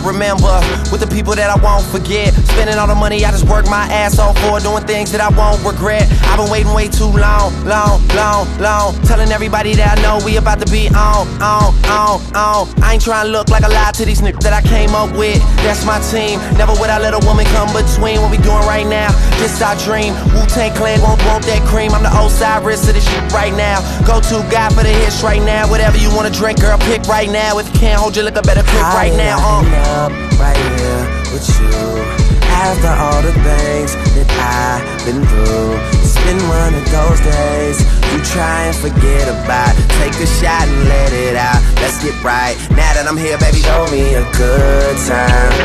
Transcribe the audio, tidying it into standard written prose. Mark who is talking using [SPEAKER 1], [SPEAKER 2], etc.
[SPEAKER 1] remember, with the people that I won't forget. Spending all the money I just work my ass off for, doing things that I won't regret. I've been waiting way too long, telling everybody that I know we about to be on. I ain't trying to look like a lie to these niggas that I came up with. That's my team. Never would I let a woman come between what we doing right now. This our dream. Wu-Tang Clan won't want that cream. I'm the Osiris of this shit right now. Go-to guy for the hits right now. Whatever you wanna drink, girl, pick right now. If you can't hold your liquor, better pick right now.
[SPEAKER 2] End up right here with you. After all the things that I've been through, it's been one of those days you try and forget about. Take a shot and let it out. Let's get right. Now that I'm here, baby, show me a good time.